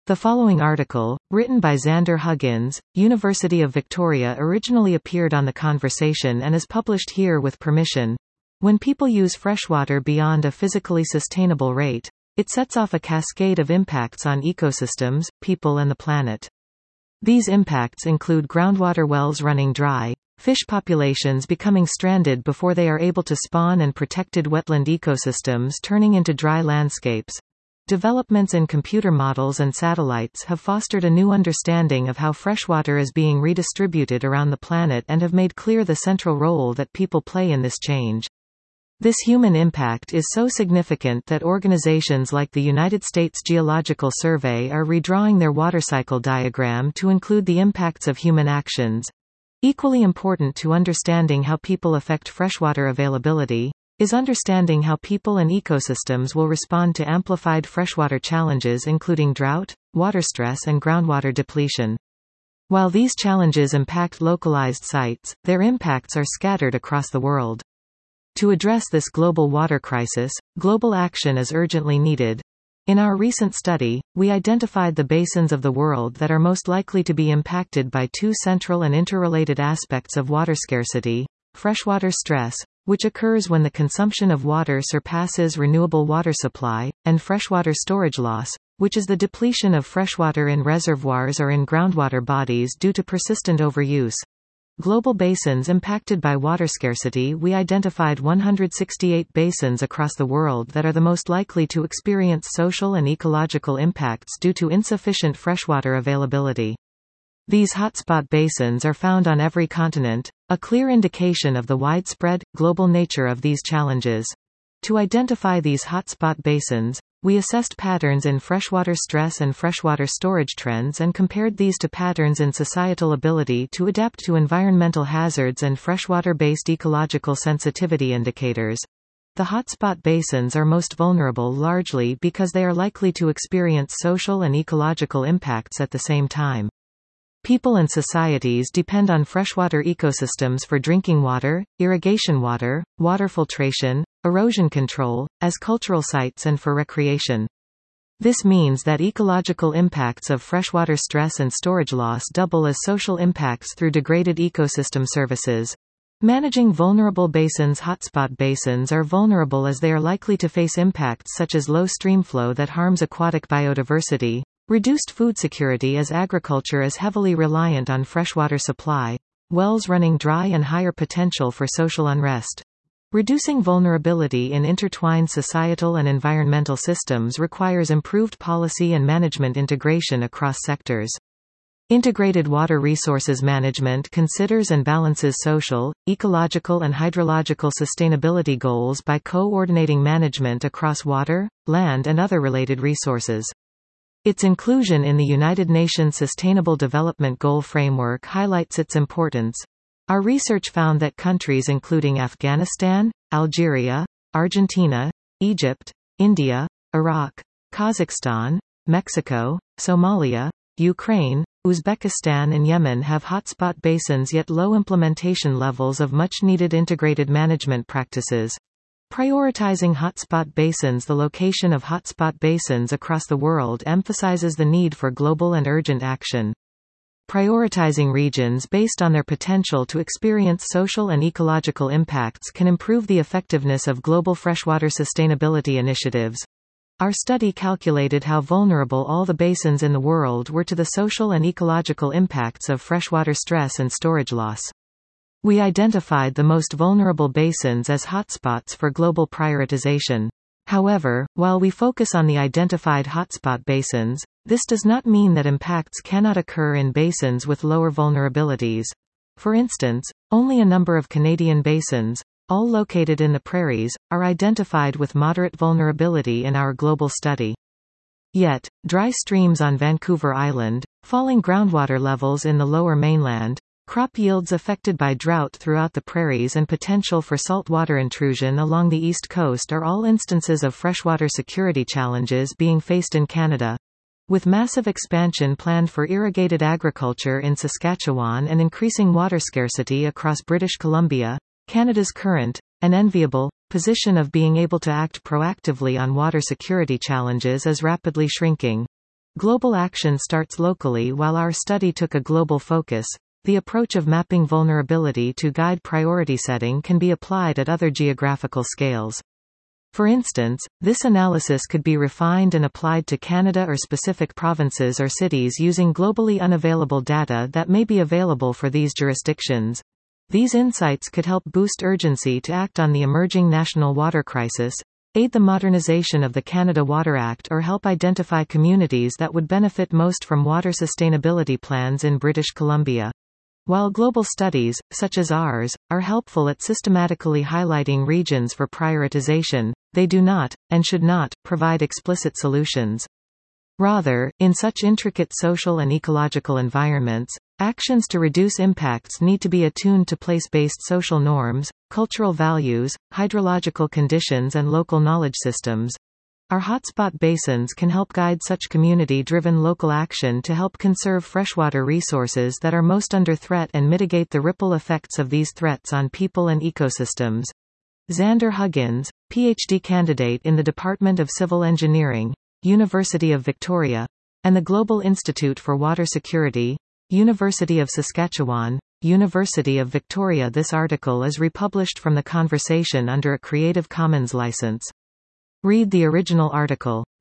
The following article, written by Xander Huggins, University of Victoria, originally appeared on The Conversation and is published here with permission. When people use freshwater beyond a physically sustainable rate, it sets off a cascade of impacts on ecosystems, people and the planet. These impacts include groundwater wells running dry, fish populations becoming stranded before they are able to spawn, and protected wetland ecosystems turning into dry landscapes. Developments in computer models and satellites have fostered a new understanding of how freshwater is being redistributed around the planet and have made clear the central role that people play in this change. This human impact is so significant that organizations like the United States Geological Survey are redrawing their water cycle diagram to include the impacts of human actions. Equally important to understanding how people affect freshwater availability is understanding how people and ecosystems will respond to amplified freshwater challenges, including drought, water stress and groundwater depletion. While these challenges impact localized sites, their impacts are scattered across the world. To address this global water crisis, global action is urgently needed. In our recent study, we identified the basins of the world that are most likely to be impacted by two central and interrelated aspects of water scarcity: freshwater stress, which occurs when the consumption of water surpasses renewable water supply, and freshwater storage loss, which is the depletion of freshwater in reservoirs or in groundwater bodies due to persistent overuse. Global basins impacted by water scarcity. We identified 168 basins across the world that are the most likely to experience social and ecological impacts due to insufficient freshwater availability. These hotspot basins are found on every continent, a clear indication of the widespread, global nature of these challenges. To identify these hotspot basins, we assessed patterns in freshwater stress and freshwater storage trends and compared these to patterns in societal ability to adapt to environmental hazards and freshwater-based ecological sensitivity indicators. The hotspot basins are most vulnerable largely because they are likely to experience social and ecological impacts at the same time. People and societies depend on freshwater ecosystems for drinking water, irrigation water, water filtration, erosion control, as cultural sites and for recreation. This means that ecological impacts of freshwater stress and storage loss double as social impacts through degraded ecosystem services. Managing vulnerable basins. Hotspot basins are vulnerable as they are likely to face impacts such as low streamflow that harms aquatic biodiversity, reduced food security as agriculture is heavily reliant on freshwater supply, wells running dry, and higher potential for social unrest. Reducing vulnerability in intertwined societal and environmental systems requires improved policy and management integration across sectors. Integrated water resources management considers and balances social, ecological and hydrological sustainability goals by coordinating management across water, land and other related resources. Its inclusion in the United Nations Sustainable Development Goal framework highlights its importance. Our research found that countries including Afghanistan, Algeria, Argentina, Egypt, India, Iraq, Kazakhstan, Mexico, Somalia, Ukraine, Uzbekistan and Yemen have hotspot basins yet low implementation levels of much-needed integrated management practices. Prioritizing hotspot basins. The location of hotspot basins across the world emphasizes the need for global and urgent action. Prioritizing regions based on their potential to experience social and ecological impacts can improve the effectiveness of global freshwater sustainability initiatives. Our study calculated how vulnerable all the basins in the world were to the social and ecological impacts of freshwater stress and storage loss. We identified the most vulnerable basins as hotspots for global prioritization. However, while we focus on the identified hotspot basins, this does not mean that impacts cannot occur in basins with lower vulnerabilities. For instance, only a number of Canadian basins, all located in the prairies, are identified with moderate vulnerability in our global study. Yet, dry streams on Vancouver Island, falling groundwater levels in the Lower Mainland, crop yields affected by drought throughout the prairies and potential for saltwater intrusion along the east coast are all instances of freshwater security challenges being faced in Canada. With massive expansion planned for irrigated agriculture in Saskatchewan and increasing water scarcity across British Columbia, Canada's current, and enviable, position of being able to act proactively on water security challenges is rapidly shrinking. Global action starts locally while our study took a global focus. The approach of mapping vulnerability to guide priority setting can be applied at other geographical scales. For instance, this analysis could be refined and applied to Canada or specific provinces or cities using globally unavailable data that may be available for these jurisdictions. These insights could help boost urgency to act on the emerging national water crisis, aid the modernization of the Canada Water Act, or help identify communities that would benefit most from water sustainability plans in British Columbia. While global studies, such as ours, are helpful at systematically highlighting regions for prioritization, they do not, and should not, provide explicit solutions. Rather, in such intricate social and ecological environments, actions to reduce impacts need to be attuned to place-based social norms, cultural values, hydrological conditions and local knowledge systems. Our hotspot basins can help guide such community-driven local action to help conserve freshwater resources that are most under threat and mitigate the ripple effects of these threats on people and ecosystems. Xander Huggins, PhD candidate in the Department of Civil Engineering, University of Victoria, and the Global Institute for Water Security, University of Saskatchewan, University of Victoria. This article is republished from the conversation under a Creative Commons license. Read the original article.